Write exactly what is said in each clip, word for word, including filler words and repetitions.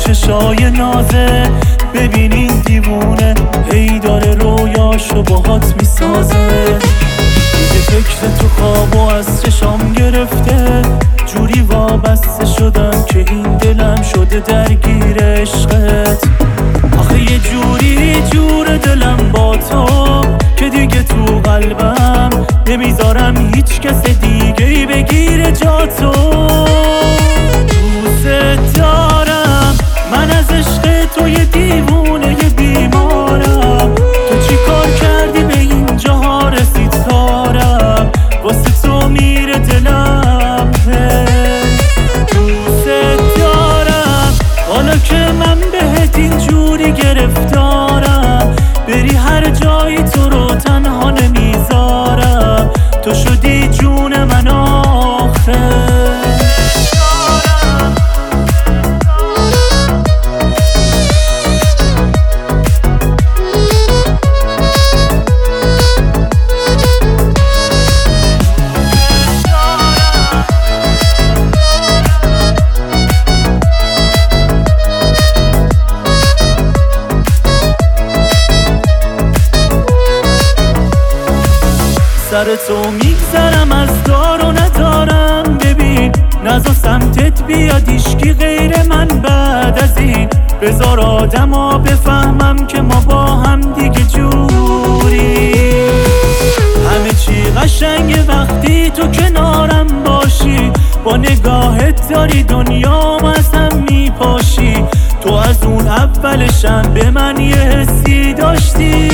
چشای نازه، ببینین دیوونه هی داره رویاشو باهات میسازه. دیگه فکر تو خواب و از چشام گرفته، جوری وابسته شدم که این دلم شده درگیر عشقت. آخه یه جوری جور دلم با تو که دیگه تو قلبم نمیذارم هیچ کس دیگه ای بگیره جا تو. دوست دارم من از عشق تو، یه دیوونه یه بیمارم. تو چی کار کردی به اینجا ها رسید کارم، واسه تو میره دلم. دوست دارم حالا که من بهت اینجوری گرفتارم، بری هر جایی تو رو تنها نمیذارم. تو شدی جون من آخه. سر تو میگذرم از دار و ندارم، ببین نزا سمتت بیاد ایشکی غیر من بعد از این. بذار آدم ها بفهمم که ما با هم دیگه جوری. همه چی قشنگه وقتی تو کنارم باشی، با نگاهت داری دنیام از هم میپاشی. تو از اون اولشم به من یه حسی داشتی.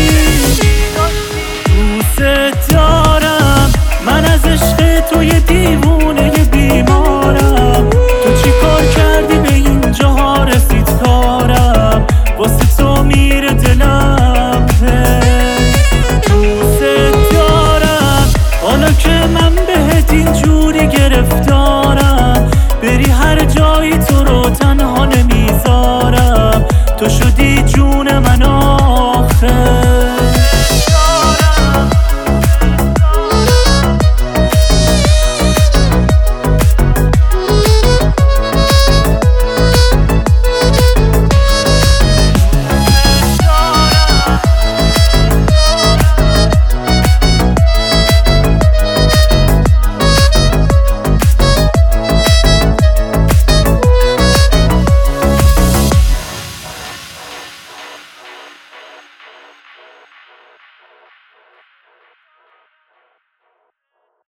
دوست دارم من از عشق تو، یه دیوونه یه بیمارم. تو چی کار کردی به اینجا ها رسید کارم، واسه تو میره دلم. دوست دارم حالا که من بهت اینجوری گرفتارم، بری هر جایی تو رو تنها نمیذارم. تو شدی جون من.